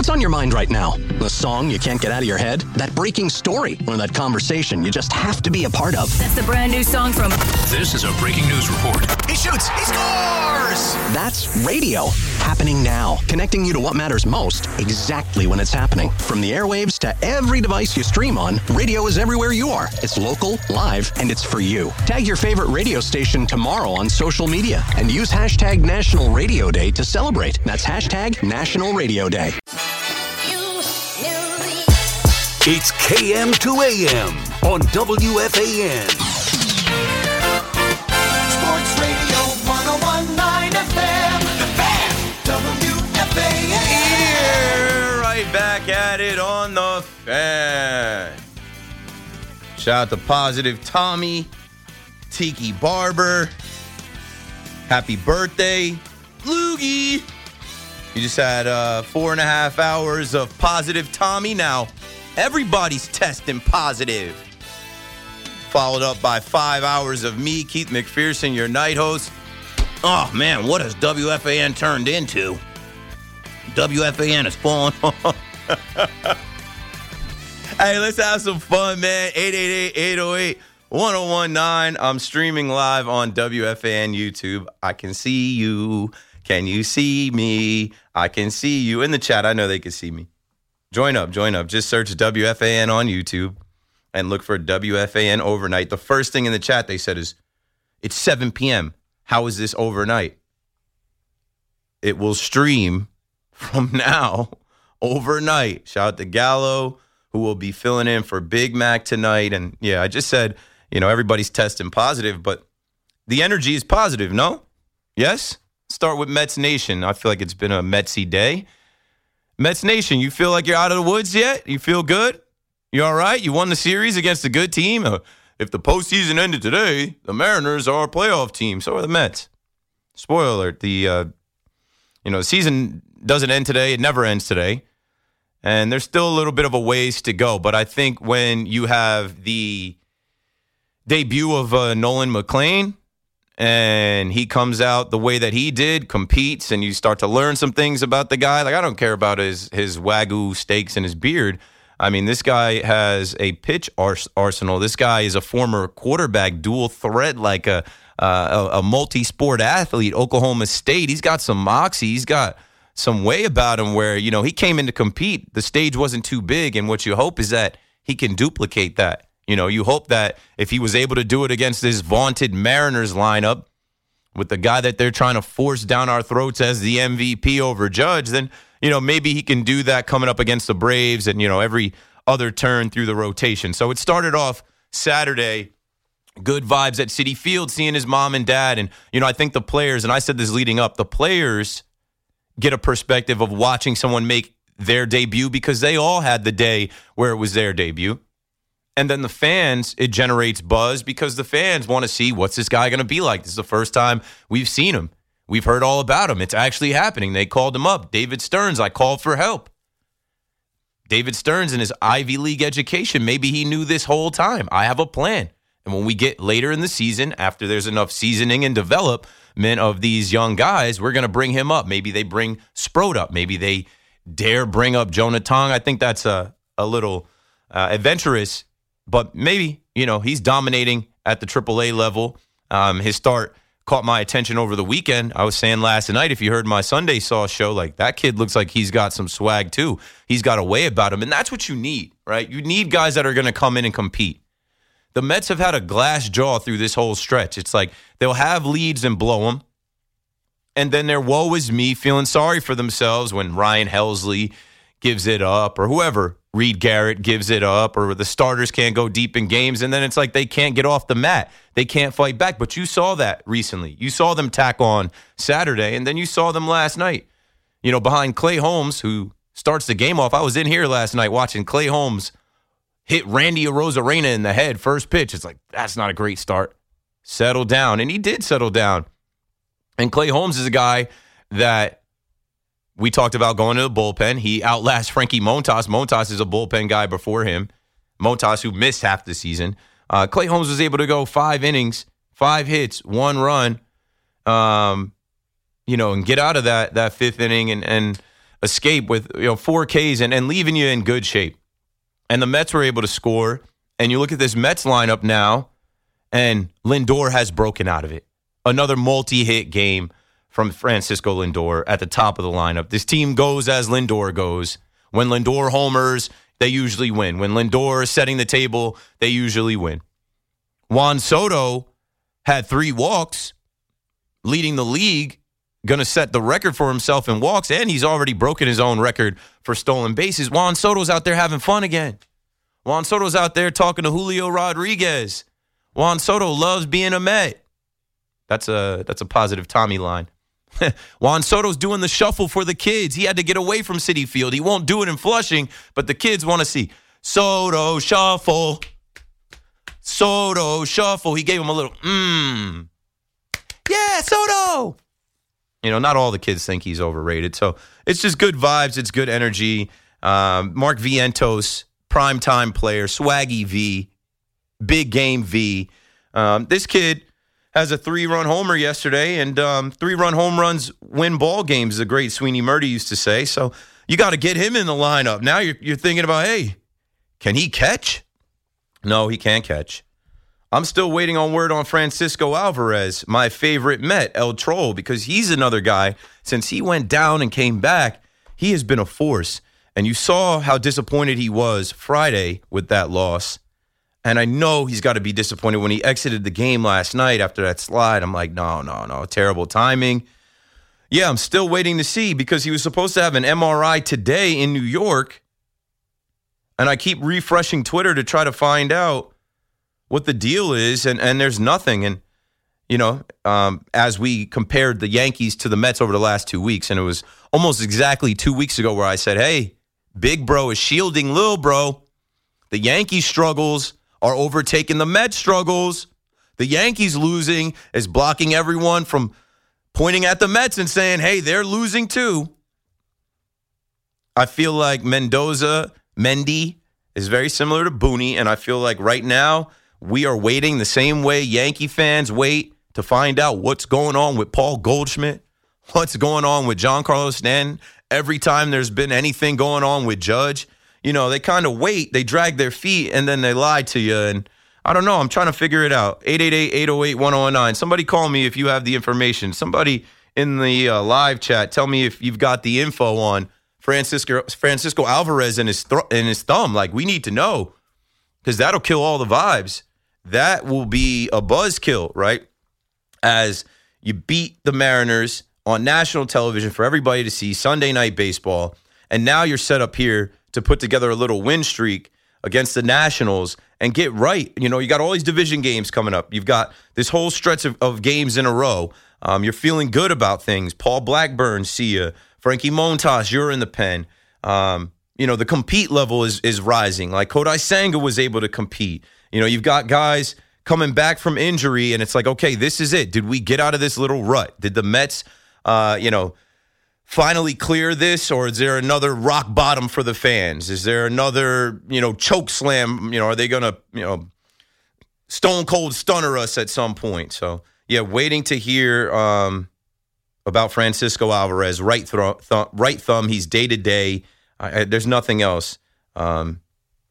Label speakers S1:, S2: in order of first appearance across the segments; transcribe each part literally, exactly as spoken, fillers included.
S1: What's on your mind right now? The song you can't get out of your head? That breaking story? Or that conversation you just have to be a part of?
S2: That's the brand new song from...
S3: This is a breaking news report.
S4: He shoots! He scores!
S1: That's radio. Happening now. Connecting you to what matters most exactly when it's happening. From the airwaves to every device you stream on, radio is everywhere you are. It's local, live, and it's for you. Tag your favorite radio station tomorrow on social media and use hashtag National Radio Day to celebrate. That's hashtag National Radio Day.
S5: It's K M to A M on W F A N.
S4: Sports Radio one oh one point nine F M. The Fan. W F A N.
S6: Here, right back at it on the Fan. Shout out to Positive Tommy, Tiki Barber. Happy birthday, Loogie. You just had uh, four and a half hours of Positive Tommy. Now, everybody's testing positive. Followed up by five hours of me, Keith McPherson, your night host. Oh, man, what has W F A N turned into? W F A N is falling off. Hey, let's have some fun, man. eight eight eight, eight oh eight, one oh one nine. I'm streaming live on W F A N YouTube. I can see you. Can you see me? I can see you. In the chat, I know they can see me. Join up, join up. Just search W F A N on YouTube and look for W F A N Overnight. The first thing in the chat they said is, it's seven p.m. How is this overnight? It will stream from now overnight. Shout out to Gallo, who will be filling in for Big Mac tonight. And, yeah, I just said, you know, everybody's testing positive, but the energy is positive, no? Yes? Start with Mets Nation. I feel like it's been a Metsy day. Mets Nation, you feel like you're out of the woods yet? You feel good? You all right? You won the series against a good team? Uh, if the postseason ended today, the Mariners are a playoff team. So are the Mets. Spoiler alert, the uh, you know, season doesn't end today. It never ends today. And there's still a little bit of a ways to go. But I think when you have the debut of uh, Nolan McLean, and he comes out the way that he did, competes, and you start to learn some things about the guy. Like, I don't care about his his Wagyu steaks and his beard. I mean, this guy has a pitch ars- arsenal. This guy is a former quarterback, dual threat, like a, uh, a, a multi-sport athlete, Oklahoma State. He's got some moxie. He's got some way about him where, you know, he came in to compete. The stage wasn't too big, and what you hope is that he can duplicate that. You know, you hope that if he was able to do it against this vaunted Mariners lineup with the guy that they're trying to force down our throats as the M V P over Judge, then, you know, maybe he can do that coming up against the Braves and, you know, every other turn through the rotation. So it started off Saturday, good vibes at Citi Field, seeing his mom and dad. And, you know, I think the players, and I said this leading up, the players get a perspective of watching someone make their debut because they all had the day where it was their debut. And then the fans, it generates buzz because the fans want to see what's this guy going to be like. This is the first time we've seen him. We've heard all about him. It's actually happening. They called him up. David Stearns, I called for help. David Stearns and his Ivy League education, maybe he knew this whole time. I have a plan. And when we get later in the season, after there's enough seasoning and development of these young guys, we're going to bring him up. Maybe they bring Sproat up. Maybe they dare bring up Jonah Tong. I think that's a, a little uh, adventurous. But maybe, you know, he's dominating at the triple A level. Um, his start caught my attention over the weekend. I was saying last night, if you heard my Sunday Sauce show, like that kid looks like he's got some swag too. He's got a way about him. And that's what you need, right? You need guys that are going to come in and compete. The Mets have had a glass jaw through this whole stretch. It's like they'll have leads and blow them. And then their woe is me feeling sorry for themselves when Ryan Helsley gives it up or whoever. Reed Garrett gives it up, or the starters can't go deep in games, and then it's like they can't get off the mat. They can't fight back. But you saw that recently. You saw them tack on Saturday, and then you saw them last night. You know, behind Clay Holmes, who starts the game off. I was in here last night watching Clay Holmes hit Randy Arozarena in the head, first pitch. It's like, that's not a great start. Settle down. And he did settle down. And Clay Holmes is a guy that we talked about going to the bullpen. He outlasts Frankie Montas. Montas is a bullpen guy before him. Montas, who missed half the season. Uh, Clay Holmes was able to go five innings, five hits, one run, um, you know, and get out of that that fifth inning and, and escape with you know four Ks and, and leaving you in good shape. And the Mets were able to score. And you look at this Mets lineup now, and Lindor has broken out of it. Another multi-hit game from Francisco Lindor at the top of the lineup. This team goes as Lindor goes. When Lindor homers, they usually win. When Lindor is setting the table, they usually win. Juan Soto had three walks, leading the league, going to set the record for himself in walks, and he's already broken his own record for stolen bases. Juan Soto's out there having fun again. Juan Soto's out there talking to Julio Rodriguez. Juan Soto loves being a Met. That's a that's a positive Tommy line. Juan Soto's doing the shuffle for the kids. He had to get away from Citi Field. He won't do it in Flushing, but the kids want to see Soto shuffle. Soto shuffle. He gave him a little, mmm. Yeah, Soto. You know, not all the kids think he's overrated. So it's just good vibes. It's good energy. Um, Mark Vientos, primetime player, swaggy V, big game V. Um, this kid has a three-run homer yesterday, and um, three-run home runs win ball games, the great Sweeney Murdy used to say. So you got to get him in the lineup. Now you're, you're thinking about, hey, can he catch? No, he can't catch. I'm still waiting on word on Francisco Alvarez, my favorite Met, El Troll, because he's another guy. Since he went down and came back, he has been a force. And you saw how disappointed he was Friday with that loss. And I know he's got to be disappointed when he exited the game last night after that slide. I'm like, no, no, no, terrible timing. Yeah, I'm still waiting to see because he was supposed to have an M R I today in New York. And I keep refreshing Twitter to try to find out what the deal is, and, and there's nothing. And, you know, um, as we compared the Yankees to the Mets over the last two weeks, and it was almost exactly two weeks ago where I said, hey, big bro is shielding lil bro. The Yankees struggles are overtaking the Mets struggles. The Yankees losing is blocking everyone from pointing at the Mets and saying, hey, they're losing too. I feel like Mendoza, Mendy, is very similar to Booney, and I feel like right now we are waiting the same way Yankee fans wait to find out what's going on with Paul Goldschmidt, what's going on with Giancarlo Stanton. Every time there's been anything going on with Judge, you know, they kind of wait, they drag their feet, and then they lie to you. And I don't know, I'm trying to figure it out. eight eight eight, eight oh eight, one oh one nine. Somebody call me if you have the information. Somebody in the uh, live chat, tell me if you've got the info on Francisco Francisco Alvarez and his, th- and his thumb. Like, we need to know because that'll kill all the vibes. That will be a buzzkill, right? As you beat the Mariners on national television for everybody to see, Sunday Night Baseball, and now you're set up here to put together a little win streak against the Nationals and get right. You know, you got all these division games coming up. You've got this whole stretch of, of games in a row. Um, you're feeling good about things. Paul Blackburn, see ya. Frankie Montas, you're in the pen. Um, you know, the compete level is is rising. Like Kodai Senga was able to compete. You know, you've got guys coming back from injury, and it's like, okay, this is it. Did we get out of this little rut? Did the Mets, uh, you know, finally clear this, or is there another rock bottom for the fans? Is there another, you know, choke slam? You know, are they going to, you know, stone cold stunner us at some point? So, yeah, waiting to hear um, about Francisco Alvarez. Right, thro- th- right thumb, he's day-to-day. I, I, there's nothing else. Um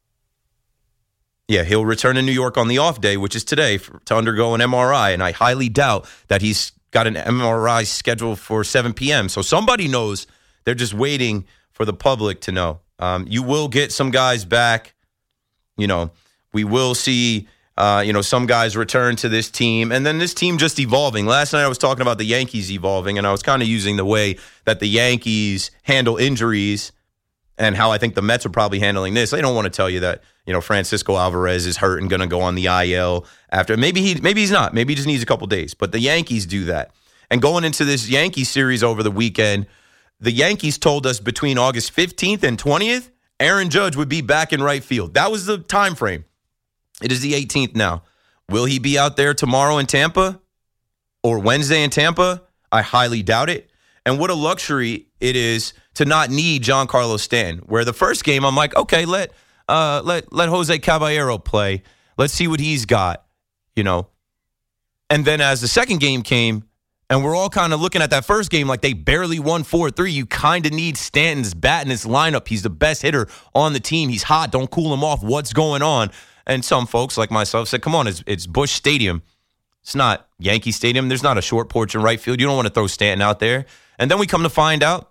S6: Yeah, he'll return to New York on the off day, which is today, for, to undergo an M R I. And I highly doubt that he's got an M R I scheduled for seven p.m. So somebody knows. They're just waiting for the public to know. Um, you will get some guys back. You know, we will see, uh, you know, some guys return to this team. And then this team just evolving. Last night I was talking about the Yankees evolving, and I was kind of using the way that the Yankees handle injuries and how I think the Mets are probably handling this. They don't want to tell you that, you know, Francisco Alvarez is hurt and going to go on the I L after. Maybe he, maybe he's not. Maybe he just needs a couple days. But the Yankees do that. And going into this Yankee series over the weekend, the Yankees told us between August fifteenth and twentieth, Aaron Judge would be back in right field. That was the time frame. It is the eighteenth now. Will he be out there tomorrow in Tampa or Wednesday in Tampa? I highly doubt it. And what a luxury it is to not need Giancarlo Stanton. Where the first game, I'm like, okay, let uh, let let Jose Caballero play. Let's see what he's got, you know. And then as the second game came, And we're all kind of looking at that first game like they barely won four three. You kind of need Stanton's bat in his lineup. He's the best hitter on the team. He's hot. Don't cool him off. What's going on? And some folks like myself said, come on, it's, it's Busch Stadium. It's not Yankee Stadium. There's not a short porch in right field. You don't want to throw Stanton out there. And then we come to find out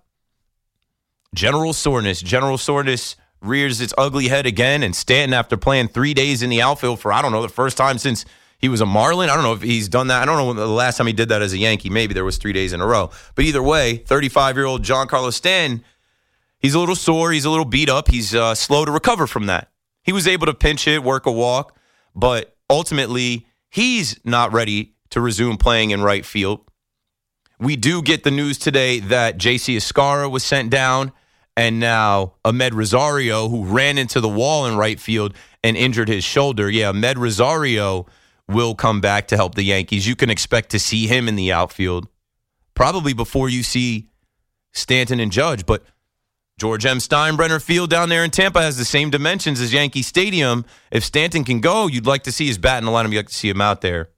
S6: general soreness. General soreness rears its ugly head again. And Stanton, after playing three days in the outfield for, I don't know, the first time since he was a Marlin. I don't know if he's done that. I don't know when the last time he did that as a Yankee. Maybe there was three days in a row. But either way, thirty-five-year-old Giancarlo Stanton, he's a little sore. He's a little beat up. He's uh, slow to recover from that. He was able to pinch hit, work a walk, but ultimately he's not ready to resume playing in right field. We do get the news today that J C Escara was sent down, and now Ahmed Rosario, who ran into the wall in right field and injured his shoulder. Yeah, Ahmed Rosario will come back to help the Yankees. You can expect to see him in the outfield probably before you see Stanton and Judge. But George M. Steinbrenner Field down there in Tampa has the same dimensions as Yankee Stadium. If Stanton can go, you'd like to see his bat in the lineup. You'd like to see him out there.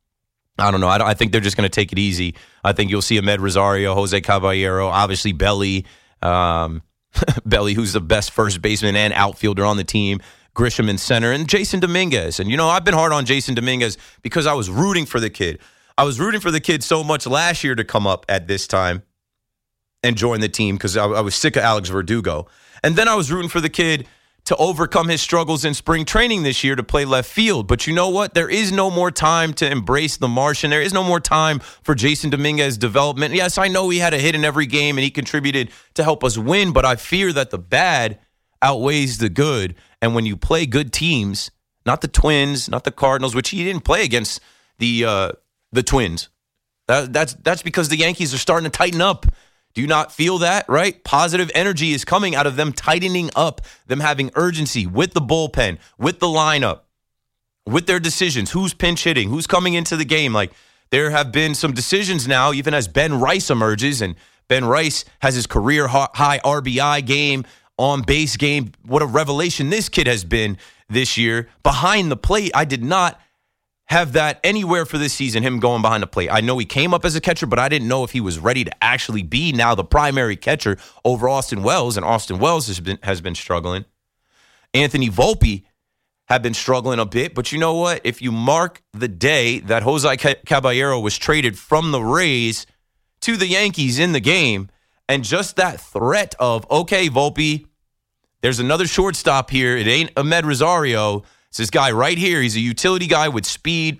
S6: I don't know. I, don't, I think they're just going to take it easy. I think you'll see Ahmed Rosario, Jose Caballero, obviously Belly, um, Belly, who's the best first baseman and outfielder on the team, Grisham in center, and Jason Dominguez. And, you know, I've been hard on Jason Dominguez because I was rooting for the kid. I was rooting for the kid so much last year to come up at this time and join the team because I, I was sick of Alex Verdugo. And then I was rooting for the kid to overcome his struggles in spring training this year to play left field. But you know what? There is no more time to embrace the Martian. There is no more time for Jason Dominguez's development. Yes, I know he had a hit in every game and he contributed to help us win, but I fear that the bad outweighs the good. And when you play good teams, not the Twins, not the Cardinals, which he didn't play against the uh, the Twins. That, that's that's because the Yankees are starting to tighten up. Do you not feel that, right? Positive energy is coming out of them tightening up, them having urgency with the bullpen, with the lineup, with their decisions. Who's pinch hitting? Who's coming into the game? Like, there have been some decisions now, even as Ben Rice emerges, and Ben Rice has his career high R B I game, on base game. What a revelation this kid has been this year. Behind the plate, I did not have that anywhere for this season, him going behind the plate. I know he came up as a catcher, but I didn't know if he was ready to actually be now the primary catcher over Austin Wells, and Austin Wells has been has been struggling. Anthony Volpe had been struggling a bit, but you know what? If you mark the day that Jose Caballero was traded from the Rays to the Yankees in the game, and just that threat of, okay, Volpe, there's another shortstop here. It ain't Ahmed Rosario. It's this guy right here. He's a utility guy with speed.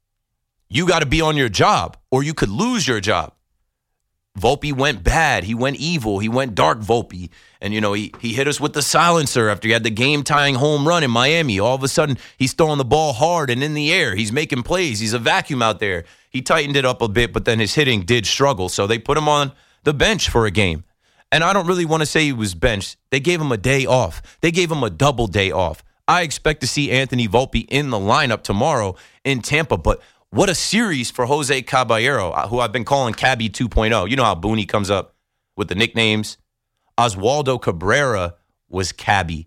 S6: You got to be on your job, or you could lose your job. Volpe went bad. He went evil. He went dark Volpe. And, you know, he, he hit us with the silencer after he had the game-tying home run in Miami. All of a sudden, he's throwing the ball hard and in the air. He's making plays. He's a vacuum out there. He tightened it up a bit, but then his hitting did struggle. So they put him on the bench for a game. And I don't really want to say he was benched. They gave him a day off. They gave him a double day off. I expect to see Anthony Volpe in the lineup tomorrow in Tampa. But what a series for Jose Caballero, who I've been calling Cabby two point oh. You know how Booney comes up with the nicknames. Oswaldo Cabrera was Cabby.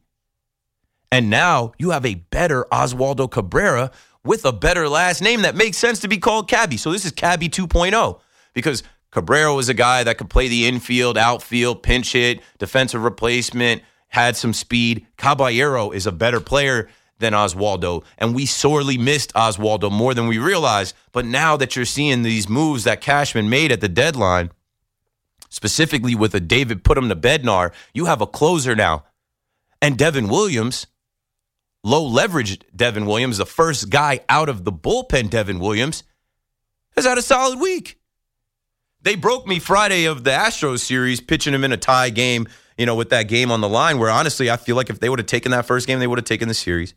S6: And now you have a better Oswaldo Cabrera with a better last name that makes sense to be called Cabby. So this is Cabby two point oh because Cabrera was a guy that could play the infield, outfield, pinch hit, defensive replacement, had some speed. Caballero is a better player than Oswaldo, and we sorely missed Oswaldo more than we realized. But now that you're seeing these moves that Cashman made at the deadline, specifically with a David Put-him-to-Bednar, you have a closer now. And Devin Williams, low-leveraged Devin Williams, the first guy out of the bullpen Devin Williams, has had a solid week. They broke me Friday of the Astros series, pitching him in a tie game, you know, with that game on the line, where honestly, I feel like if they would have taken that first game, they would have taken the series.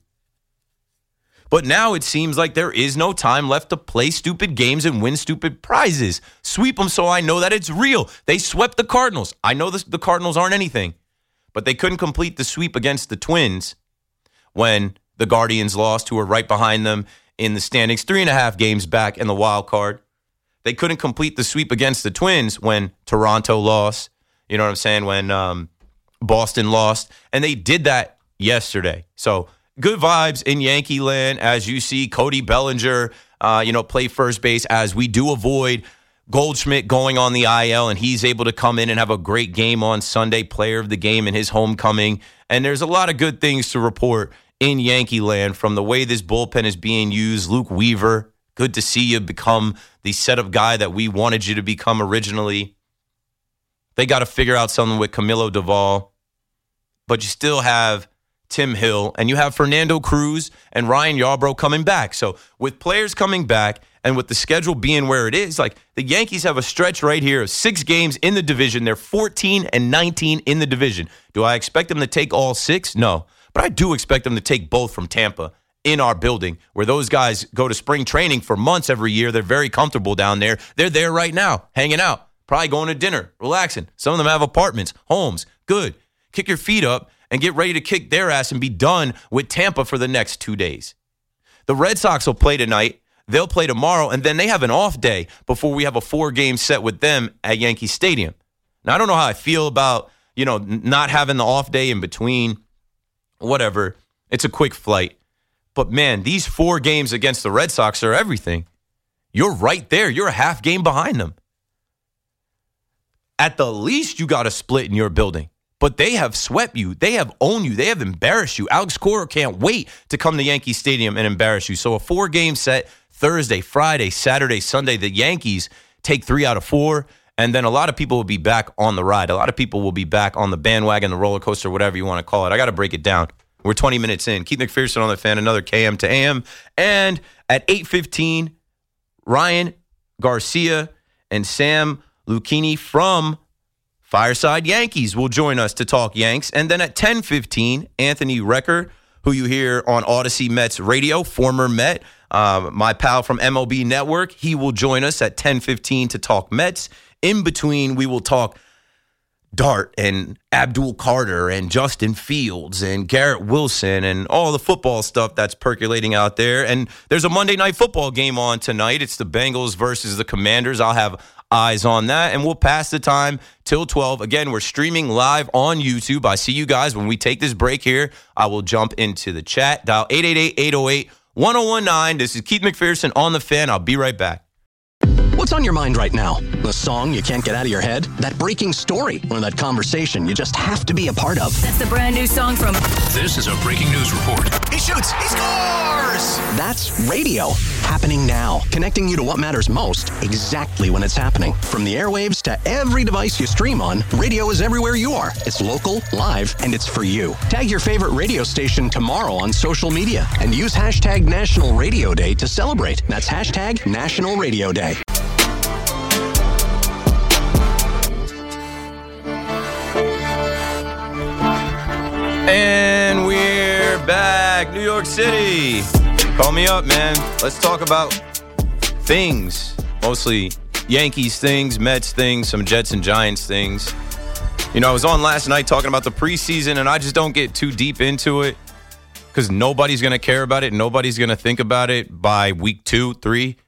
S6: But now it seems like there is no time left to play stupid games and win stupid prizes. Sweep them so I know that it's real. They swept the Cardinals. I know this, the Cardinals aren't anything, but they couldn't complete the sweep against the Twins when the Guardians lost, who were right behind them in the standings, three and a half games back in the wild card. They couldn't complete the sweep against the Twins when Toronto lost. You know what I'm saying? When um, Boston lost. And they did that yesterday. So good vibes in Yankee land as you see Cody Bellinger, uh, you know, play first base, as we do avoid Goldschmidt going on the I L, and he's able to come in and have a great game on Sunday, player of the game in his homecoming. And there's a lot of good things to report in Yankee land from the way this bullpen is being used. Luke Weaver, good to see you become the setup guy that we wanted you to become originally. They got to figure out something with Camilo Doval. But you still have Tim Hill, and you have Fernando Cruz and Ryan Yarbrough coming back. So with players coming back and with the schedule being where it is, like the Yankees have a stretch right here of six games in the division. They're fourteen and nineteen in the division. Do I expect them to take all six? No. But I do expect them to take both from Tampa in our building, where those guys go to spring training for months every year. They're very comfortable down there. They're there right now, hanging out, probably going to dinner, relaxing. Some of them have apartments, homes. Good. Kick your feet up and get ready to kick their ass and be done with Tampa for the next two days. The Red Sox will play tonight. They'll play tomorrow, and then they have an off day before we have a four-game set with them at Yankee Stadium. Now, I don't know how I feel about, you know, not having the off day in between. Whatever. It's a quick flight. But, man, these four games against the Red Sox are everything. You're right there. You're a half game behind them. At the least, you got a split in your building. But they have swept you. They have owned you. They have embarrassed you. Alex Cora can't wait to come to Yankee Stadium and embarrass you. So a four-game set, Thursday, Friday, Saturday, Sunday. The Yankees take three out of four, and then a lot of people will be back on the ride. A lot of people will be back on the bandwagon, the roller coaster, whatever you want to call it. I got to break it down. We're twenty minutes in. Keith McPherson on the Fan, another K M to A M. And at eight fifteen, Ryan Garcia and Sam Lucchini from Fireside Yankees will join us to talk Yanks. And then at ten fifteen, Anthony Recker, who you hear on Odyssey Mets Radio, former Met, uh, my pal from M L B Network, he will join us at ten fifteen to talk Mets. In between, we will talk Dart and Abdul Carter and Justin Fields and Garrett Wilson and all the football stuff that's percolating out there. And there's a Monday Night Football game on tonight. It's the Bengals versus the Commanders. I'll have eyes on that, and we'll pass the time till twelve. Again, we're streaming live on YouTube. I see you guys. When we take this break here, I will jump into the chat. Dial eight eight eight, eight oh eight, one oh one nine. This is Keith McPherson on the Fan. I'll be right back.
S1: What's on your mind right now? The song you can't get out of your head? That breaking story? Or that conversation you just have to be a part of?
S2: That's the brand new song from...
S3: This is a breaking news report.
S4: He shoots. He scores.
S1: That's radio. Happening now. Connecting you to what matters most exactly when it's happening. From the airwaves to every device you stream on, radio is everywhere you are. It's local, live, and it's for you. Tag your favorite radio station tomorrow on social media and use hashtag National Radio Day to celebrate. That's hashtag National Radio Day.
S6: And we're back. New York City. Call me up, man. Let's talk about things. Mostly Yankees things, Mets things, some Jets and Giants things. You know, I was on last night talking about the preseason, and I just don't get too deep into it because nobody's going to care about it. Nobody's going to think about it by week two, three.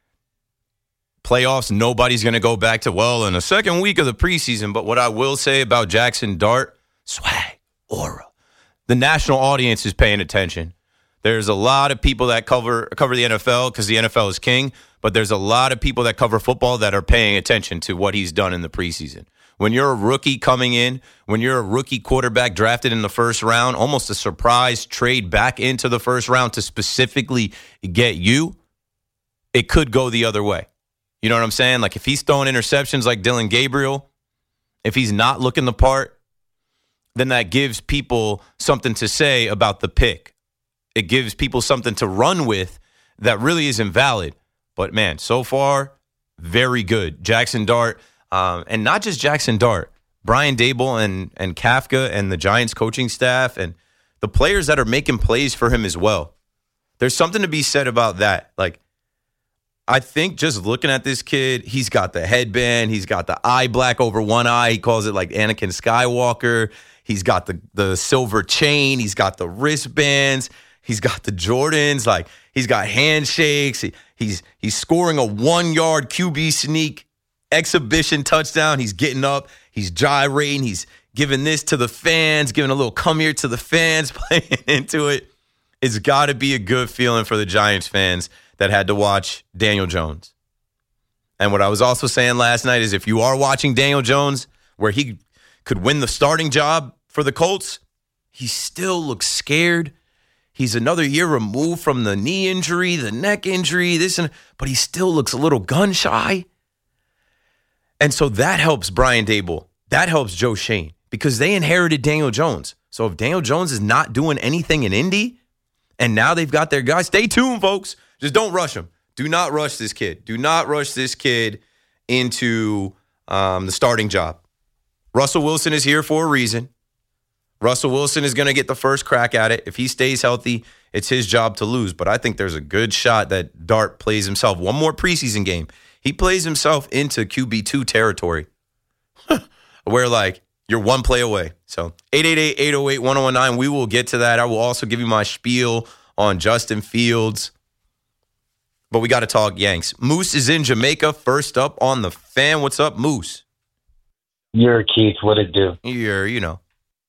S6: Playoffs, nobody's going to go back to, well, in the second week of the preseason. But what I will say about Jackson Dart, swag, aura. The national audience is paying attention. There's a lot of people that cover cover the N F L because the N F L is king, but there's a lot of people that cover football that are paying attention to what he's done in the preseason. When you're a rookie coming in, when you're a rookie quarterback drafted in the first round, almost a surprise trade back into the first round to specifically get you, it could go the other way. You know what I'm saying? Like if he's throwing interceptions like Dylan Gabriel, if he's not looking the part, then that gives people something to say about the pick. It gives people something to run with that really isn't valid. But, man, so far, very good. Jackson Dart, um, and not just Jackson Dart, Brian Daboll and, and Kafka and the Giants coaching staff and the players that are making plays for him as well. There's something to be said about that. Like, I think just looking at this kid, he's got the headband. He's got the eye black over one eye. He calls it like Anakin Skywalker. He's got the, the silver chain. He's got the wristbands. He's got the Jordans. Like, he's got handshakes. He, he's he's scoring a one-yard Q B sneak exhibition touchdown. He's getting up. He's gyrating. He's giving this to the fans, giving a little come here to the fans, playing into it. It's got to be a good feeling for the Giants fans that had to watch Daniel Jones. And what I was also saying last night is if you are watching Daniel Jones, where he could win the starting job for the Colts, he still looks scared. He's another year removed from the knee injury, the neck injury, this and but he still looks a little gun shy. And so that helps Brian Daboll. That helps Joe Schoen because they inherited Daniel Jones. So if Daniel Jones is not doing anything in Indy and now they've got their guy, stay tuned, folks. Just don't rush him. Do not rush this kid. Do not rush this kid into um, the starting job. Russell Wilson is here for a reason. Russell Wilson is going to get the first crack at it. If he stays healthy, it's his job to lose. But I think there's a good shot that Dart plays himself. One more preseason game. He plays himself into Q B two territory where, like, you're one play away. So eight eight eight, eight oh eight, one oh one nine, we will get to that. I will also give you my spiel on Justin Fields. But we got to talk Yanks. Moose is in Jamaica. First up on the Fan. What's up, Moose?
S2: You're Keith. What it do?
S6: You're, you know.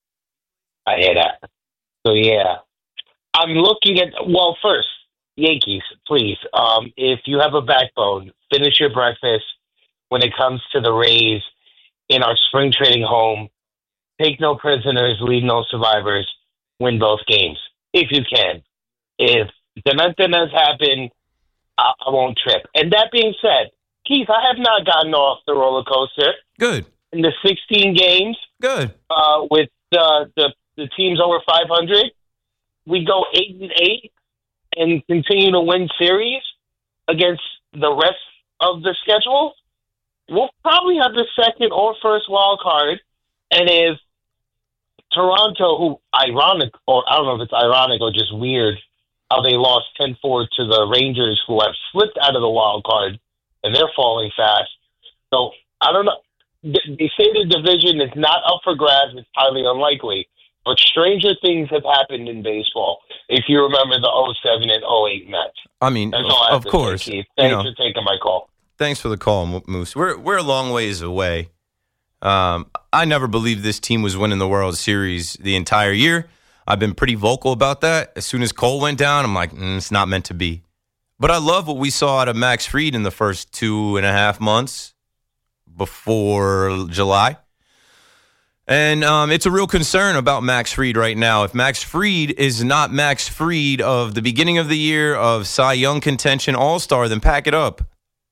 S2: I hear that. So, yeah. I'm looking at, well, first, Yankees, please. Um, if you have a backbone, finish your breakfast when it comes to the Rays in our spring trading home. Take no prisoners, leave no survivors, win both games, if you can. If Demented happen, I, I won't trip. And that being said, Keith, I have not gotten off the roller coaster.
S6: Good.
S2: In the sixteen games.
S6: Good.
S2: Uh, with uh, the the teams over five hundred, we go eight and eight and continue to win series against the rest of the schedule. We'll probably have the second or first wild card. And if Toronto, who ironic, or I don't know if it's ironic or just weird, how they lost ten four to the Rangers, who have slipped out of the wild card, and they're falling fast. So I don't know. They say the division is not up for grabs. It's highly unlikely. But stranger things have happened in baseball. If you remember the oh seven and oh eight Mets.
S6: I mean,
S2: That's all I have
S6: of
S2: to
S6: course.
S2: say, Keith. Thanks
S6: you know,
S2: for taking my call.
S6: Thanks for the call, Moose. We're we're a long ways away. Um, I never believed this team was winning the World Series the entire year. I've been pretty vocal about that. As soon as Cole went down, I'm like, mm, it's not meant to be. But I love what we saw out of Max Fried in the first two and a half months before July. And um, it's a real concern about Max Fried right now. If Max Fried is not Max Fried of the beginning of the year of Cy Young contention All-Star, then pack it up.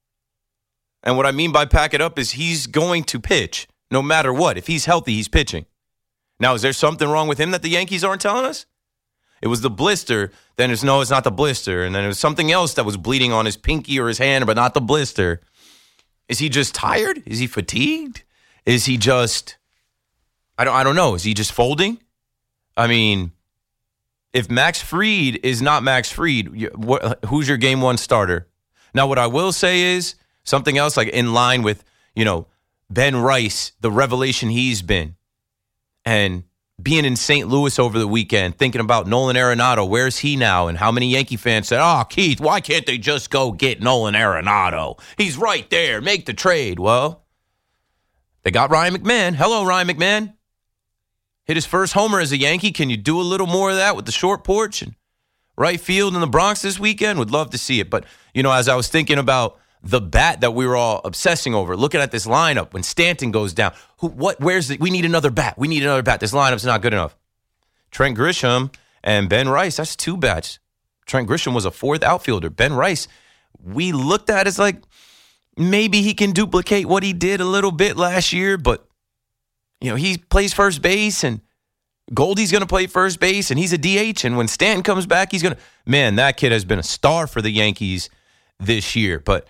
S6: And what I mean by pack it up is he's going to pitch no matter what. If he's healthy, he's pitching. Now, is there something wrong with him that the Yankees aren't telling us? It was the blister. Then it's no, it's not the blister. And then it was something else that was bleeding on his pinky or his hand, but not the blister. Is he just tired? Is he fatigued? Is he just... I don't I don't know. Is he just folding? I mean, if Max Fried is not Max Fried, what, who's your game one starter? Now, what I will say is something else like in line with, you know, Ben Rice, the revelation he's been. And being in Saint Louis over the weekend, thinking about Nolan Arenado, where's he now? And how many Yankee fans said, oh, Keith, why can't they just go get Nolan Arenado? He's right there. Make the trade. Well, they got Ryan McMahon. Hello, Ryan McMahon. Hit his first homer as a Yankee. Can you do a little more of that with the short porch and right field in the Bronx this weekend? Would love to see it. But, you know, as I was thinking about the bat that we were all obsessing over, looking at this lineup when Stanton goes down, who, what, where's the, we need another bat. We need another bat. This lineup's not good enough. Trent Grisham and Ben Rice, that's two bats. Trent Grisham was a fourth outfielder. Ben Rice, we looked at as like maybe he can duplicate what he did a little bit last year, but you know, he plays first base, and Goldie's going to play first base, and he's a D H. And when Stanton comes back, he's going to... Man, that kid has been a star for the Yankees this year. But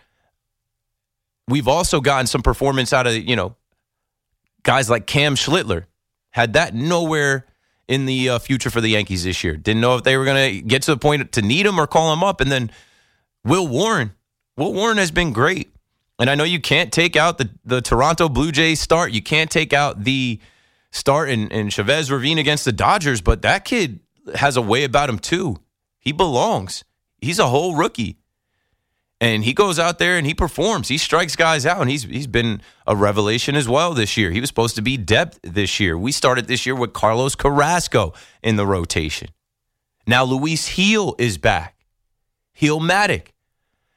S6: we've also gotten some performance out of, you know, guys like Cam Schlittler. Had that nowhere in the uh, future for the Yankees this year. Didn't know if they were going to get to the point to need him or call him up. And then Will Warren. Will Warren has been great. And I know you can't take out the, the Toronto Blue Jays start. You can't take out the start in, in Chavez Ravine against the Dodgers, but that kid has a way about him too. He belongs. He's a whole rookie. And he goes out there and he performs. He strikes guys out, and he's he's been a revelation as well this year. He was supposed to be depth this year. We started this year with Carlos Carrasco in the rotation. Now Luis Gil is back. Gil-matic.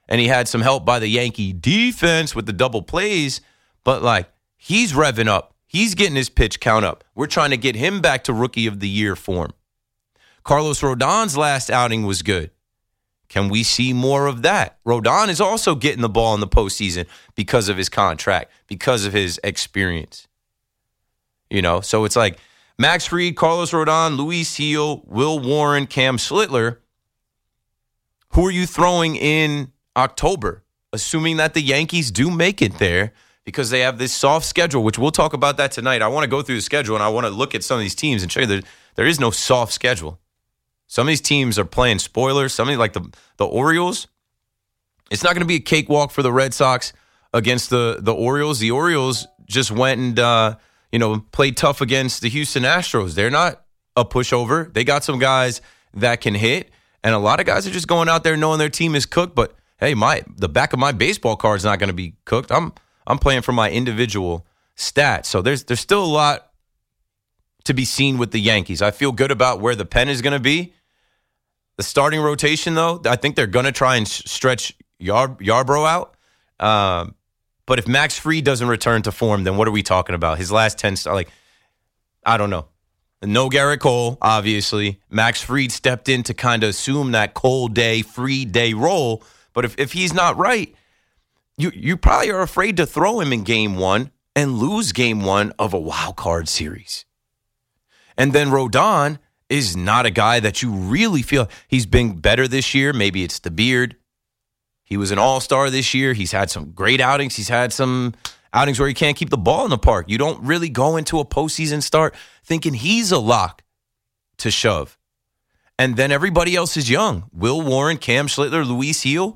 S6: and he had some help by the Yankee defense with the double plays, but like he's revving up. He's getting his pitch count up. We're trying to get him back to Rookie of the Year form. Carlos Rodon's last outing was good. Can we see more of that? Rodon is also getting the ball in the postseason because of his contract, because of his experience. You know, so it's like Max Fried, Carlos Rodon, Luis Gil, Will Warren, Cam Schlittler. Who are you throwing in October, assuming that the Yankees do make it there because they have this soft schedule, which we'll talk about that tonight. I want to go through the schedule, and I want to look at some of these teams and show you that there is no soft schedule. Some of these teams are playing spoilers. Some of these, like the, the Orioles, it's not going to be a cakewalk for the Red Sox against the, the Orioles. The Orioles just went and, uh, you know, played tough against the Houston Astros. They're not a pushover. They got some guys that can hit, and a lot of guys are just going out there knowing their team is cooked. But, hey, my the back of my baseball card is not going to be cooked. I'm I'm playing for my individual stats. So there's there's still a lot to be seen with the Yankees. I feel good about where the pen is going to be. The starting rotation, though, I think they're going to try and stretch Yar- Yarbrough out. Um, but if Max Fried doesn't return to form, then what are we talking about? His last ten, like, I don't know. No Garrett Cole, obviously. Max Fried stepped in to kind of assume that Cole day, Fried day role. But if, if he's not right, you you probably are afraid to throw him in game one and lose game one of a wild card series. And then Rodon is not a guy that you really feel he's been better this year. Maybe it's the beard. He was an all-star this year. He's had some great outings. He's had some outings where he can't keep the ball in the park. You don't really go into a postseason start thinking he's a lock to shove. And then everybody else is young. Will Warren, Cam Schlittler, Luis Gil,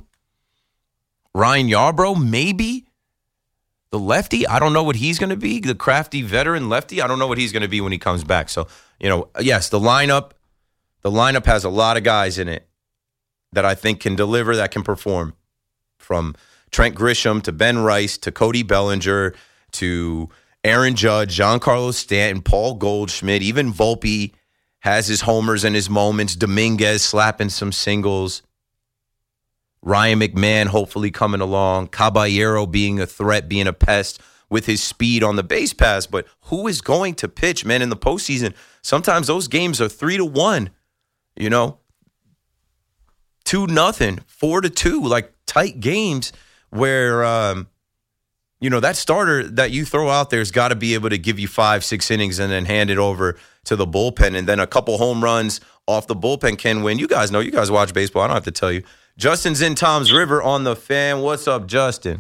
S6: Ryan Yarbrough, maybe. The lefty, I don't know what he's going to be. The crafty veteran lefty, I don't know what he's going to be when he comes back. So, you know, yes, the lineup, the lineup has a lot of guys in it that I think can deliver, that can perform. From Trent Grisham to Ben Rice to Cody Bellinger to Aaron Judge, Giancarlo Stanton, Paul Goldschmidt, even Volpe has his homers and his moments. Dominguez slapping some singles. Ryan McMahon hopefully coming along. Caballero being a threat, being a pest with his speed on the base pass. But who is going to pitch, man, in the postseason? Sometimes those games are three to one, you know, two nothing, four to two, like tight games where, um, you know, that starter that you throw out there has got to be able to give you five, six innings and then hand it over to the bullpen. And then a couple home runs off the bullpen can win. You guys know, you guys watch baseball. I don't have to tell you. Justin's in Tom's River on the Fan. What's up, Justin?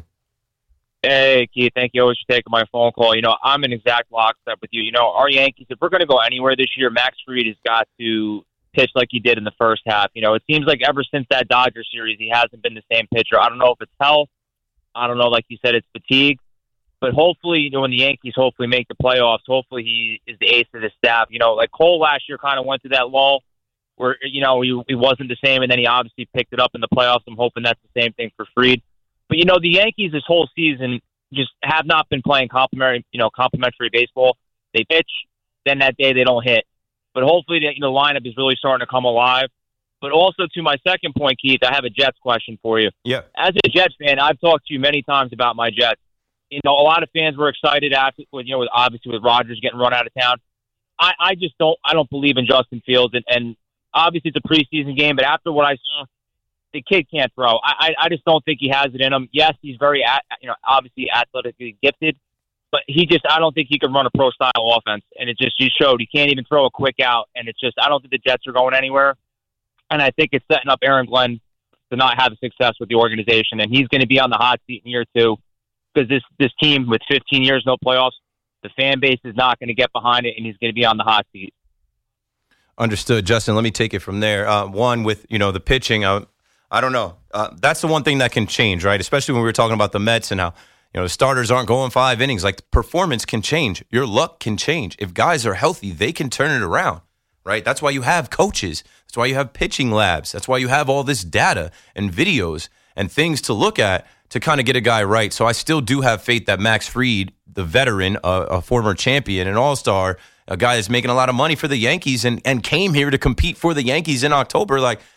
S7: Hey, Keith. Thank you always for taking my phone call. You know, I'm in exact lockstep with you. You know, our Yankees, if we're going to go anywhere this year, Max Fried has got to pitch like he did in the first half. You know, it seems like ever since that Dodger series, he hasn't been the same pitcher. I don't know if it's health. I don't know, like you said, it's fatigue. But hopefully, you know, when the Yankees hopefully make the playoffs, hopefully he is the ace of the staff. You know, like Cole last year kind of went through that lull where, you know, he, he wasn't the same, and then he obviously picked it up in the playoffs. I'm hoping that's the same thing for Fried. But, you know, the Yankees this whole season just have not been playing complimentary, you know, complimentary baseball. They pitch, then that day they don't hit. But hopefully the you know, lineup is really starting to come alive. But also to my second point, Keith, I have a Jets question for you.
S6: Yeah.
S7: As a Jets fan, I've talked to you many times about my Jets. You know, a lot of fans were excited after, you know, obviously with Rodgers getting run out of town. I, I just don't, I don't believe in Justin Fields, and, and obviously it's a preseason game. But after what I saw, the kid can't throw. I, I just don't think he has it in him. Yes, he's very, you know, obviously athletically gifted, but he just, I don't think he can run a pro style offense. And it just, he showed he can't even throw a quick out. And it's just, I don't think the Jets are going anywhere. And I think it's setting up Aaron Glenn to not have success with the organization. And he's going to be on the hot seat in year two. Because this, this team with fifteen years, no playoffs, the fan base is not going to get behind it, and he's going to be on the hot seat.
S6: Understood. Justin, let me take it from there. Uh, one, with, you know, the pitching, uh, I don't know. Uh, that's the one thing that can change, right? Especially when we were talking about the Mets and how, you know, the starters aren't going five innings. Like, the performance can change. Your luck can change. If guys are healthy, they can turn it around, right? That's why you have coaches. That's why you have pitching labs. That's why you have all this data and videos and things to look at to kind of get a guy right. So I still do have faith that Max Fried, the veteran, a, a former champion, an all-star, a guy that's making a lot of money for the Yankees and, and came here to compete for the Yankees in October, like,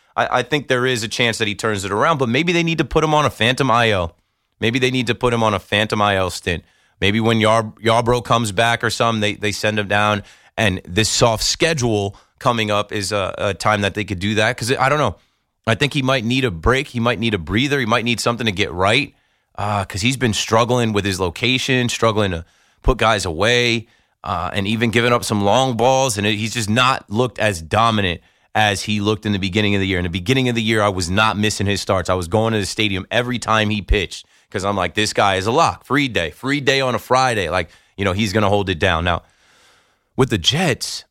S6: I, I think there is a chance that he turns it around, but maybe they need to put him on a phantom I L. Maybe they need to put him on a phantom I L stint. Maybe when Yar- Yarbrough comes back or something, they, they send him down, and this soft schedule coming up is a, a time that they could do that. Because I don't know. I think he might need a break. He might need a breather. He might need something to get right because uh, he's been struggling with his location, struggling to put guys away, uh, and even giving up some long balls. And it, he's just not looked as dominant as he looked in the beginning of the year. In the beginning of the year, I was not missing his starts. I was going to the stadium every time he pitched because I'm like, this guy is a lock. Free day. Free day on a Friday. Like, you know, he's going to hold it down. Now, with the Jets,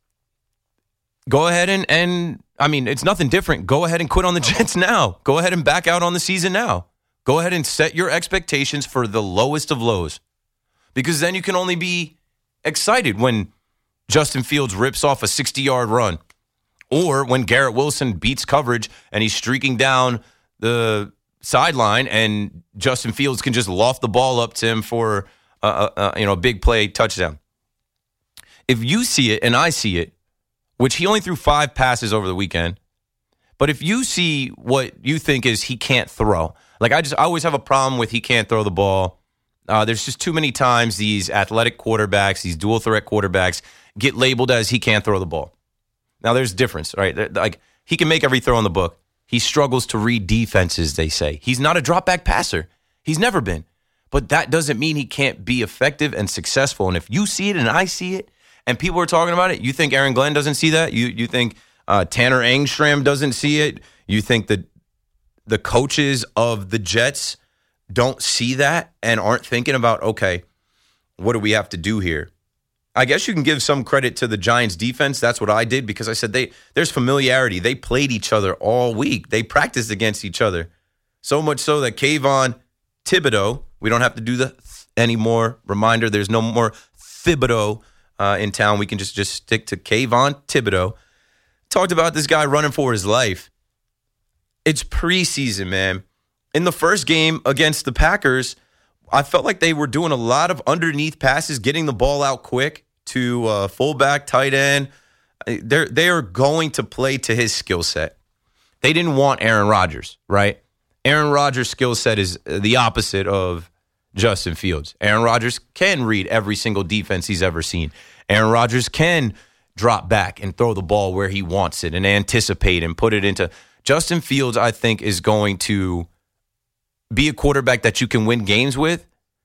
S6: go ahead and, and, I mean, it's nothing different. Go ahead and quit on the Jets now. Go ahead and back out on the season now. Go ahead and set your expectations for the lowest of lows because then you can only be excited when Justin Fields rips off a sixty-yard run or when Garrett Wilson beats coverage and he's streaking down the sideline and Justin Fields can just loft the ball up to him for a, a, a you know a big play touchdown. If you see it and I see it, which he only threw five passes over the weekend, but if you see what you think is he can't throw, like I just I always have a problem with he can't throw the ball. Uh, there's just too many times these athletic quarterbacks, these dual threat quarterbacks get labeled as he can't throw the ball. Now, there's a difference, right? Like, he can make every throw in the book. He struggles to read defenses, they say. He's not a drop-back passer. He's never been. But that doesn't mean he can't be effective and successful. And if you see it and I see it and people are talking about it, you think Aaron Glenn doesn't see that? You you think uh, Tanner Engstrom doesn't see it? You think that the coaches of the Jets don't see that and aren't thinking about, okay, what do we have to do here? I guess you can give some credit to the Giants defense. That's what I did because I said they there's familiarity. They played each other all week. They practiced against each other. So much so that Kayvon Thibodeau, we don't have to do the th- anymore. Reminder, there's no more Thibodeau uh, in town. We can just, just stick to Kayvon Thibodeau. Talked about this guy running for his life. It's preseason, man. In the first game against the Packers, I felt like they were doing a lot of underneath passes, getting the ball out quick to uh, fullback, tight end. They're, they are going to play to his skill set. They didn't want Aaron Rodgers, right? Aaron Rodgers' skill set is the opposite of Justin Fields. Aaron Rodgers can read every single defense he's ever seen. Aaron Rodgers can drop back and throw the ball where he wants it and anticipate and put it into. Justin Fields, I think, is going to be a quarterback that you can win games with,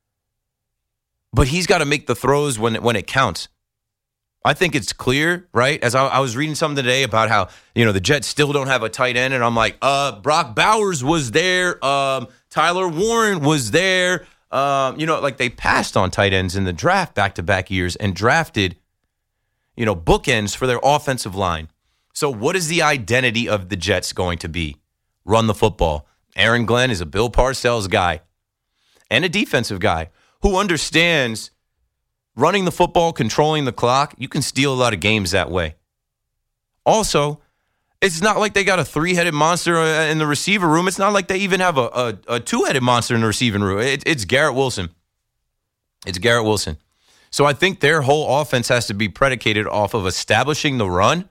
S6: but he's got to make the throws when, when it counts. I think it's clear, right? As I, I was reading something today about how, you know, the Jets still don't have a tight end, and I'm like, uh, Brock Bowers was there, um, Tyler Warren was there. Um, you know, like they passed on tight ends in the draft back-to-back years and drafted, you know, bookends for their offensive line. So what is the identity of the Jets going to be? Run the football. Aaron Glenn is a Bill Parcells guy and a defensive guy who understands running the football, controlling the clock. You can steal a lot of games that way. Also, it's not like they got a three-headed monster in the receiver room. It's not like they even have a, a, a two-headed monster in the receiving room. It, it's Garrett Wilson. It's Garrett Wilson. So I think their whole offense has to be predicated off of establishing the run,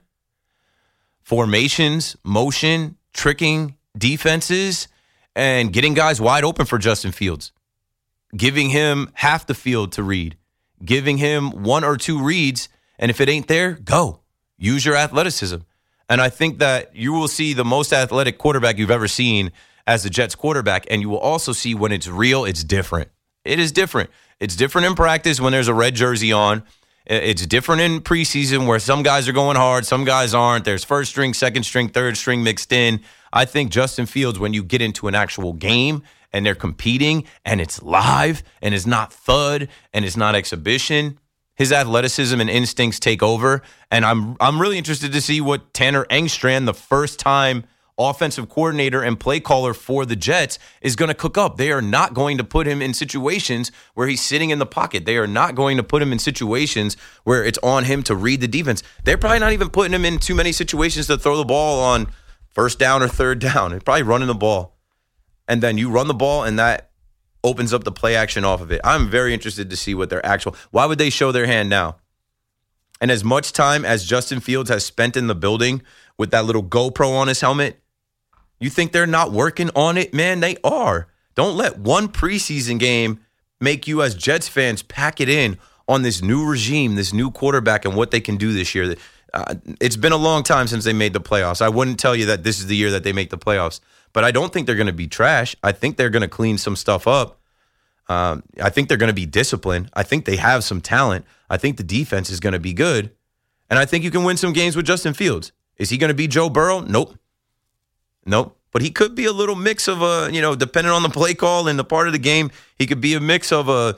S6: formations, motion, tricking defenses, and getting guys wide open for Justin Fields. Giving him half the field to read. Giving him one or two reads, and if it ain't there, go. Use your athleticism. And I think that you will see the most athletic quarterback you've ever seen as the Jets quarterback, and you will also see when it's real, it's different. It is different. It's different in practice when there's a red jersey on. It's different in preseason where some guys are going hard, some guys aren't. There's first string, second string, third string mixed in. I think Justin Fields, when you get into an actual game and they're competing and it's live and it's not thud and it's not exhibition, his athleticism and instincts take over. And I'm I'm really interested to see what Tanner Engstrand, the first-time offensive coordinator and play caller for the Jets, is going to cook up. They are not going to put him in situations where he's sitting in the pocket. They are not going to put him in situations where it's on him to read the defense. They're probably not even putting him in too many situations to throw the ball on first down or third down. They're probably running the ball. And then you run the ball, and that opens up the play action off of it. I'm very interested to see what their actual – why would they show their hand now? And as much time as Justin Fields has spent in the building with that little GoPro on his helmet, You think they're not working on it? Man, they are. Don't let one preseason game make you as Jets fans pack it in on this new regime, this new quarterback, and what they can do this year. Uh, it's been a long time since they made the playoffs. I wouldn't tell you that this is the year that they make the playoffs, but I don't think they're going to be trash. I think they're going to clean some stuff up. Um, I think they're going to be disciplined. I think they have some talent. I think the defense is going to be good. And I think you can win some games with Justin Fields. Is he going to be Joe Burrow? Nope. Nope. But he could be a little mix of a, you know, depending on the play call and the part of the game, he could be a mix of a,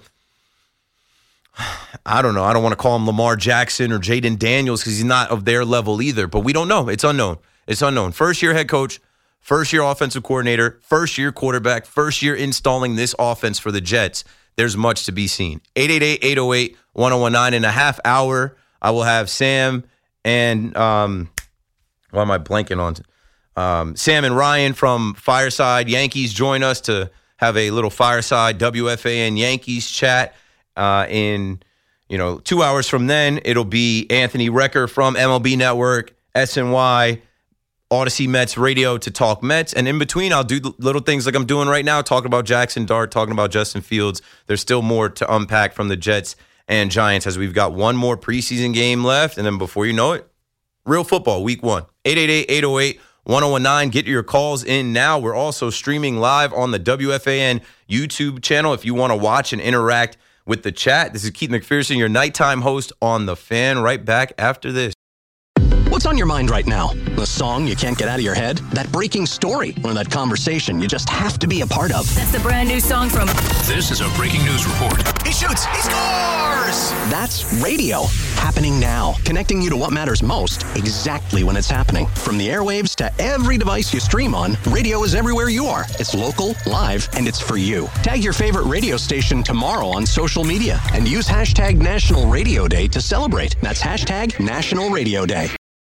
S6: I don't know. I don't want to call him Lamar Jackson or Jaden Daniels because he's not of their level either. But we don't know. It's unknown. It's unknown. First year head coach, first year offensive coordinator, first year quarterback, first year installing this offense for the Jets. There's much to be seen. eight eight eight, eight oh eight, one oh one nine. In a half hour, I will have Sam and, um, why am I blanking on? Um, Sam and Ryan from Fireside Yankees join us to have a little Fireside W F A N Yankees chat. Uh, in, you know, two hours from then, it'll be Anthony Recker from M L B Network, S N Y, Odyssey Mets Radio to talk Mets. And in between, I'll do little things like I'm doing right now, talking about Jackson Dart, talking about Justin Fields. There's still more to unpack from the Jets and Giants as we've got one more preseason game left. And then before you know it, real football, week one. eight eight eight, eight oh eight, one oh one nine. Get your calls in now. We're also streaming live on the W F A N YouTube channel if you want to watch and interact with the chat. This is Keith McPherson, your nighttime host on The Fan. Right back after this.
S1: What's on your mind right now? The song you can't get out of your head? That breaking story? Or that conversation you just have to be a part of?
S8: That's the brand new song from...
S3: This is a breaking news report.
S1: He shoots! He scores! That's radio. Happening now. Connecting you to what matters most exactly when it's happening. From the airwaves to every device you stream on, radio is everywhere you are. It's local, live, and it's for you. Tag your favorite radio station tomorrow on social media and use hashtag National Radio Day to celebrate. That's hashtag National Radio Day.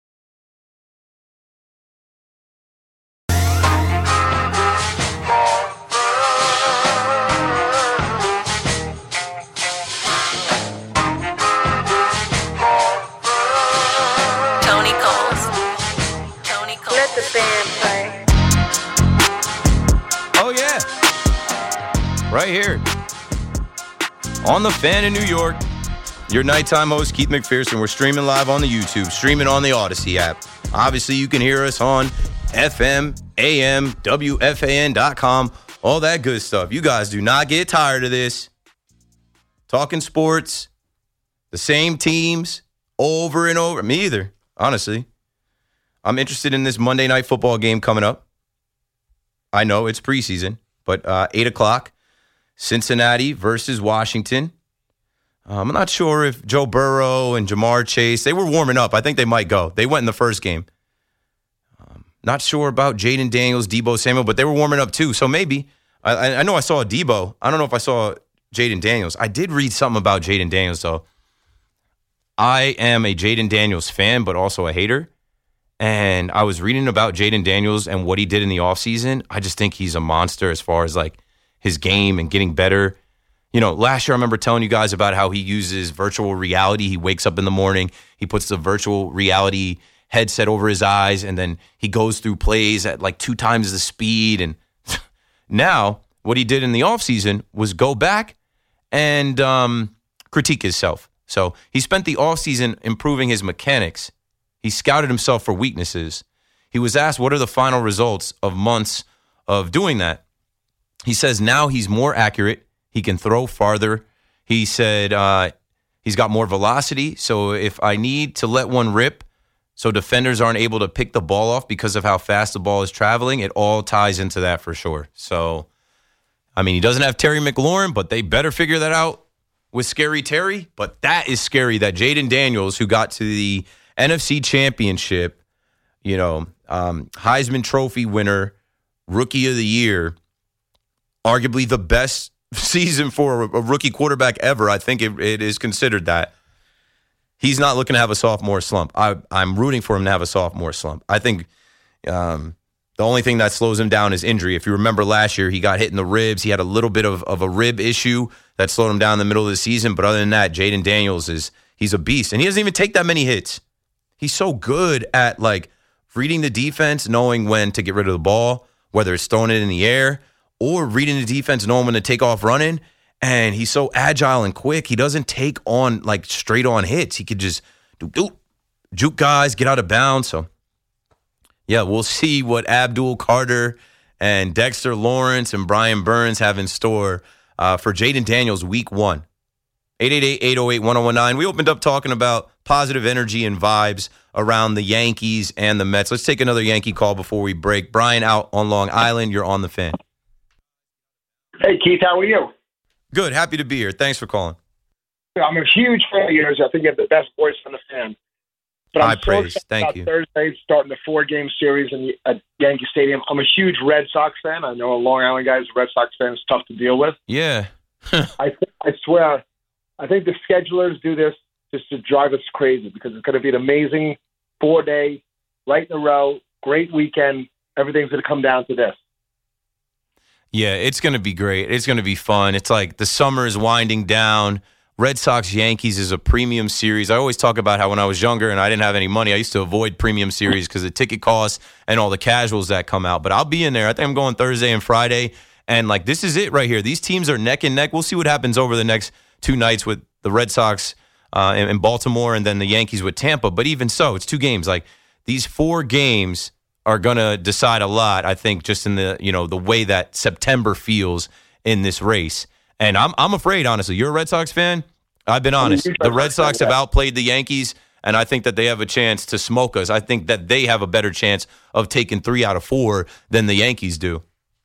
S6: Right here on The Fan in New York, your nighttime host, Keith McPherson. We're streaming live on the YouTube, streaming on the Odyssey app. Obviously, you can hear us on F M, A M, W F A N dot com, all that good stuff. You guys do not get tired of this. Talking sports, the same teams over and over. Me either, honestly. I'm interested in this Monday Night Football game coming up. I know it's preseason, but uh, eight o'clock. Cincinnati versus Washington. Um, I'm not sure if Joe Burrow and Jamar Chase, they were warming up. I think they might go. They went in the first game. Um, not sure about Jaden Daniels, Deebo Samuel, but they were warming up too. So maybe. I, I know I saw a Deebo. I don't know if I saw Jaden Daniels. I did read something about Jaden Daniels, though. I am a Jaden Daniels fan, but also a hater. And I was reading about Jaden Daniels and what he did in the offseason. I just think he's a monster as far as like his game and getting better. You know, last year I remember telling you guys about how he uses virtual reality. He wakes up in the morning, he puts the virtual reality headset over his eyes, and then he goes through plays at like two times the speed. And now what he did in the offseason was go back and um, critique himself. So he spent the offseason improving his mechanics. He scouted himself for weaknesses. He was asked, what are the final results of months of doing that? He says now he's more accurate. He can throw farther. He said uh, he's got more velocity. So if I need to let one rip so defenders aren't able to pick the ball off because of how fast the ball is traveling, it all ties into that for sure. So, I mean, he doesn't have Terry McLaurin, but they better figure that out with Scary Terry. But that is scary that Jaden Daniels, who got to the N F C Championship, you know, um, Heisman Trophy winner, Rookie of the Year, arguably the best season for a rookie quarterback ever. I think it, it is considered that. He's not looking to have a sophomore slump. I, I'm rooting for him to have a sophomore slump. I think um, the only thing that slows him down is injury. If you remember last year, he got hit in the ribs. He had a little bit of, of a rib issue that slowed him down in the middle of the season. But other than that, Jaden Daniels is he's a beast. And he doesn't even take that many hits. He's so good at like reading the defense, knowing when to get rid of the ball, whether it's throwing it in the air, or reading the defense, knowing when to take off running. And he's so agile and quick. He doesn't take on like straight on hits. He could just do, do juke guys, get out of bounds. So, yeah, we'll see what Abdul Carter and Dexter Lawrence and Brian Burns have in store uh, for Jaden Daniels week one. eight eight eight, eight oh eight, one oh one nine. We opened up talking about positive energy and vibes around the Yankees and the Mets. Let's take another Yankee call before we break. Brian out on Long Island. You're on the Fan.
S8: Hey, Keith, how are you?
S6: Good. Happy to be here. Thanks for calling.
S8: I'm a huge fan of yours. I think you have the best voice on the Fan. But I'm
S6: High
S8: so
S6: praise.
S8: excited
S6: Thank
S8: about
S6: you.
S8: Thursday starting the four-game series in the, at Yankee Stadium. I'm a huge Red Sox fan. I know a Long Island guy who's a Red Sox fan is tough to deal with.
S6: Yeah.
S8: I th- I swear, I think the schedulers do this just to drive us crazy because it's going to be an amazing four-day, right in a row, great weekend. Everything's going to come down to this.
S6: Yeah, it's going to be great. It's going to be fun. It's like the summer is winding down. Red Sox Yankees is a premium series. I always talk about how when I was younger and I didn't have any money, I used to avoid premium series because of the ticket costs and all the casuals that come out. But I'll be in there. I think I'm going Thursday and Friday. And, like, this is it right here. These teams are neck and neck. We'll see what happens over the next two nights with the Red Sox uh, in, in Baltimore and then the Yankees with Tampa. But even so, it's two games. Like, these four games are going to decide a lot, I think, just in the, you know, the way that September feels in this race. And I'm I'm afraid, honestly. You're a Red Sox fan? I've been honest. The Red Sox have outplayed the Yankees, and I think that they have a chance to smoke us. I think that they have a better chance of taking three out of four than the Yankees do.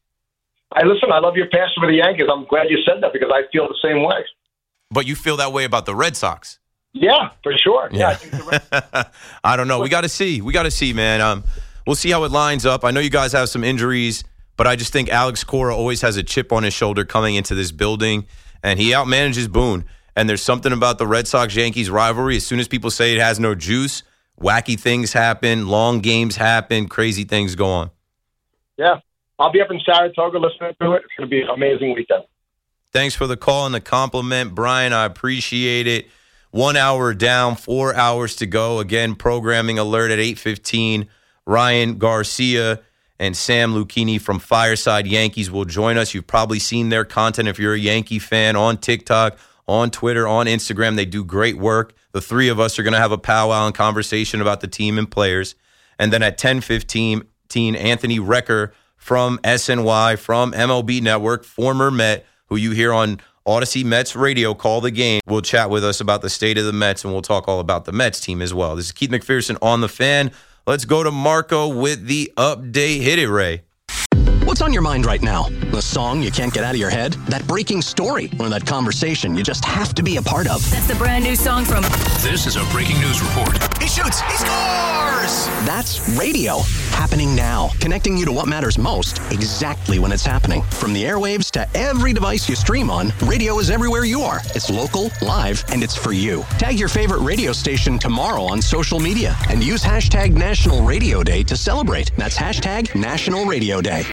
S8: I listen, I love your passion for the Yankees. I'm glad you said that because I feel the same way.
S6: But you feel that way about the Red Sox?
S8: Yeah, for sure. Yeah,
S6: Yeah.
S8: I, think the Red-
S6: I don't know. We got to see. We got to see, man. Um, we'll see how it lines up. I know you guys have some injuries, but I just think Alex Cora always has a chip on his shoulder coming into this building, and he outmanages Boone. And there's something about the Red Sox-Yankees rivalry. As soon as people say it has no juice, wacky things happen, long games happen, crazy things go on.
S8: yeah. I'll be up in Saratoga listening to it. It's going to be an amazing weekend.
S6: Thanks for the call and the compliment, Brian. I appreciate it. One hour down, four hours to go. Again, programming alert at eight fifteen. Ryan Garcia and Sam Lucchini from Fireside Yankees will join us. You've probably seen their content if you're a Yankee fan on TikTok, on Twitter, on Instagram. They do great work. The three of us are going to have a powwow and conversation about the team and players. And then at ten fifteen, Anthony Recker from S N Y, from M L B Network, former Met, who you hear on Odyssey Mets Radio, Call the Game. We'll chat with us about the state of the Mets, and we'll talk all about the Mets team as well. This is Keith McPherson on The Fan. Let's go to Marco with the update. Hit it, Ray.
S1: What's on your mind right now? The song you can't get out of your head? That breaking story? Or that conversation you just have to be a part of?
S9: That's the brand new song from...
S3: This is a breaking news report.
S1: He shoots! He scores! That's radio. Happening now. Connecting you to what matters most exactly when it's happening. From the airwaves to every device you stream on, radio is everywhere you are. It's local, live, and it's for you. Tag your favorite radio station tomorrow on social media and use hashtag National Radio Day to celebrate. That's hashtag National Radio Day.